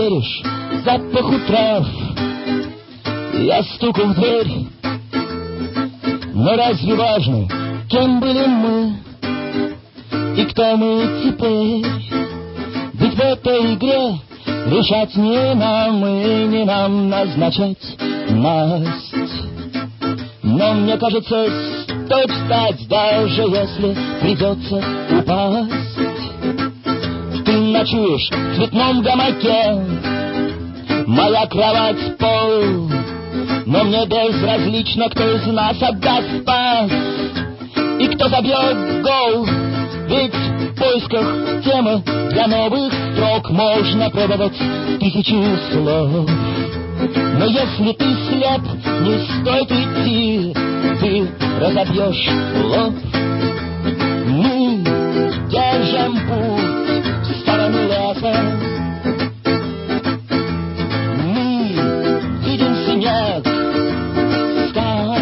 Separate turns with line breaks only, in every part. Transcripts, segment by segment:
поверишь запаху трав. Я стуку в дверь, но разве важно, кем были мы и кто мы теперь? Ведь в этой игре решать не нам и не нам назначать масть. Но мне кажется, стоит встать, даже если придется упасть. Ты ночуешь в цветном гамаке, моя кровать пол, но мне безразлично, кто из нас отдаст пас и кто забьет гол. Ведь в поисках темы для новых строк можно пробовать 1000 слов. Но если ты слеп, не стоит идти, ты разобьешь лоб. Мы держим путь в сторону леса, мы видим снег скал,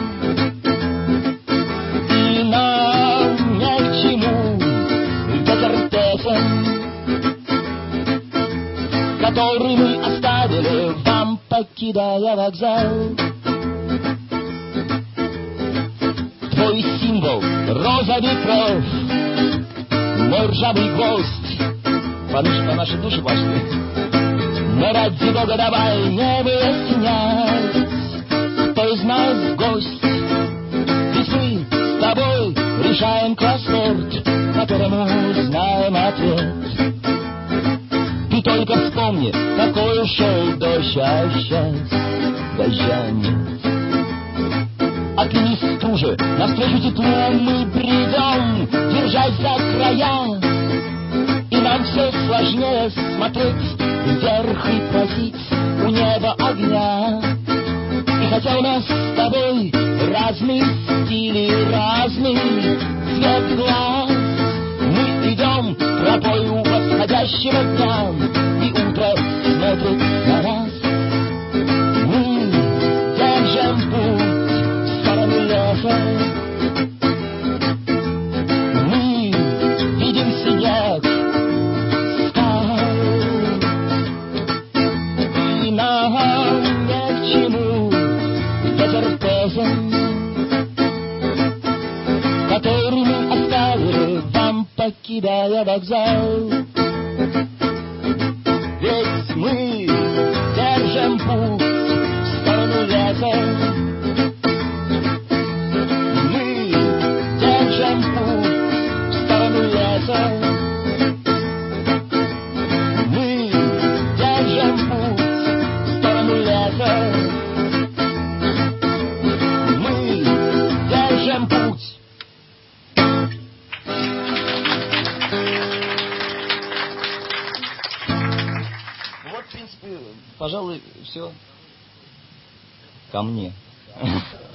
и нам ни к чему ветер песен, который мы оставили вам, покидая вокзал. Твой символ — роза ветров, мой ржавый гвоздь по нашей душе пошли. Но ради Бога давай не выяснять, кто из нас гость. Ведь мы с тобой решаем кроссворд, которому знаем ответ. Ты только вспомни, какой ушел дождь, а сейчас дождя нет. Оклянись стуже, навстречу теплу мы придем, держась за края. И нам все сложнее смотреть вверх и просить у неба огня. И хотя у нас с тобой разные стили, разный цвет глаз, мы идем тропою восходящего дня, и утро смотрит на нас. Мы держим путь в сторону леса, мы видим снег скал, и нам ни к чему ветер песен, который мы оставили вам, покидая вокзал. Ведь мы держим путь в сторону леса, мы держим путь в сторону леса, мы держим путь в сторону леса, мы держим путь. Вот, в принципе, пожалуй, все ко мне.